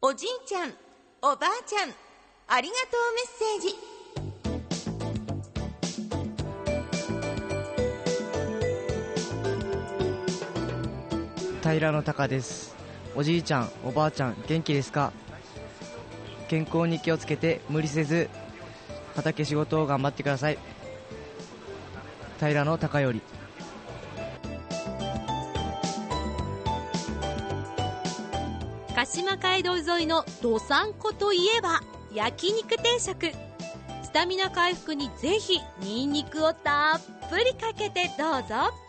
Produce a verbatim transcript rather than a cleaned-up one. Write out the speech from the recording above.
おじいちゃん、おばあちゃん、ありがとうメッセージ。 平野隆です。おじいちゃん、おばあちゃん、元気ですか？健康に気をつけて無理せず畑仕事を頑張ってください。平野隆頼。 鹿島街道沿いのどさんこといえば焼肉定食。スタミナ回復にぜひニンニクをたっぷりかけてどうぞ。